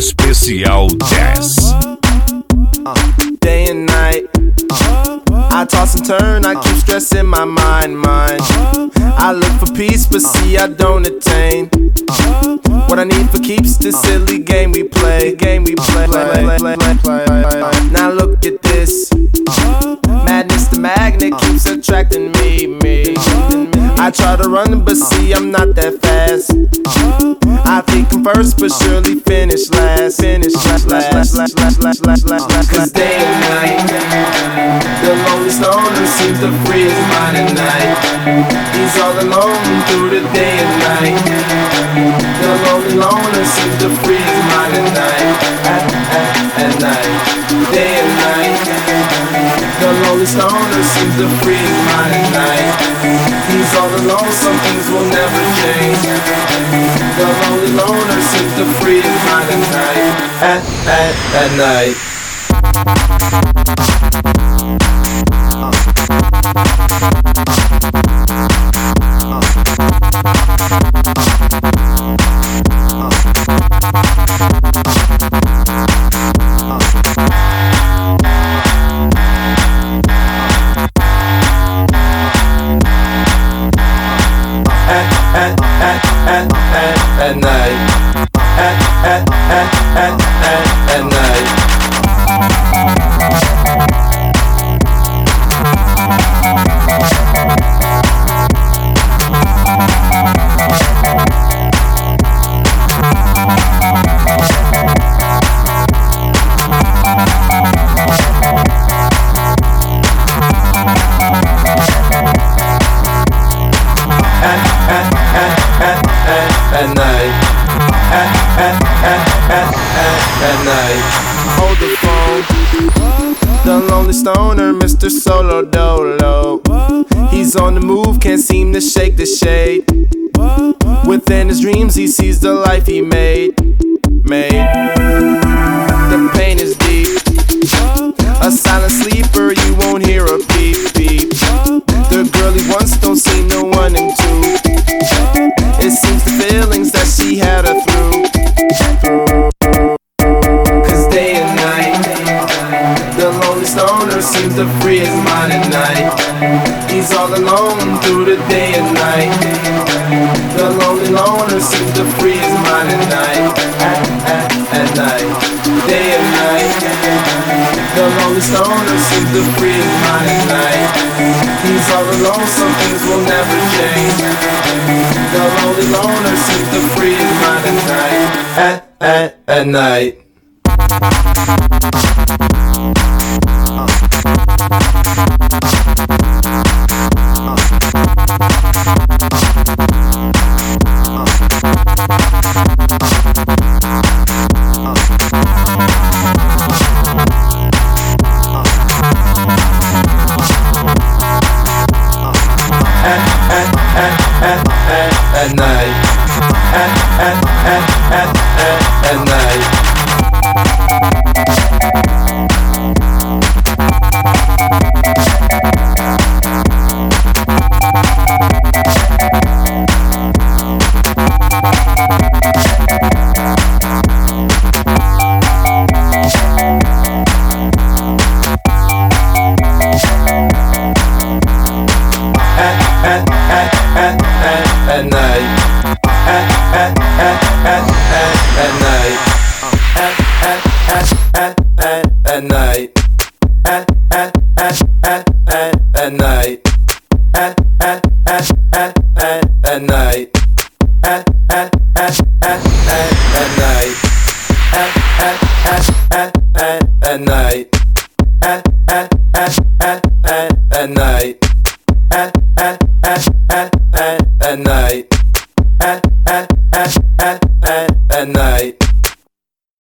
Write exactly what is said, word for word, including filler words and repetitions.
Especial dez. Day and night, I toss and turn, I keep stressing my mind, mind. I look for peace, but see I don't attain. What I need for keeps this silly game we play, game we play. Now look at this, madness, the magnet keeps attracting me, me. I try to run, but see I'm not that fast. I think I'm first, but surely finish last, finish last, last, last, last, last, last, last. Cause day and night, the lonely stoner seems to free his mind at night. He's all alone through the day and night. The lonely loner seems to free his mind at night, at, at, at night, day and night. The lonely stoner seems to free his mind at night. He's all alone, some things will never change. The lonely loner seems to free his mind at night, at, at, at night. At night, at, at, at, at, at, at night. At night, at, at, at, at, at, at night. Hold the phone, the lonely stoner, Mister Solo Dolo. He's on the move, can't seem to shake the shade. Within his dreams he sees the life he made, made. The pain is deep, a silent sleeper, you won't hear a beep, beep. The girl he wants don't seem to want him to. It seems the feelings that she had her through, through. Cause day and night, the lonely stoner seems to free his mind at night. He's all alone through the day and night. The lonely loner seems to free his mind at night, at, at, at night, day and night. The lonely stoner seems to free his mind at night. He's all alone, some things will never change. The lonely loner seems to free his mind at night, at, at, at night. At night, at, at, at, at, at, at night. At night, at, at, at, at, at, at night, at, at, at, at, at, at night, at, at, at, at, at, at night, at, at, at, at, at, at night, at, at, at, at, at, at night, at, at, at, at, at, at night, at, at, at, at, at, at night, at, at, at, at, at, at night, at, at, at, at, at, at night.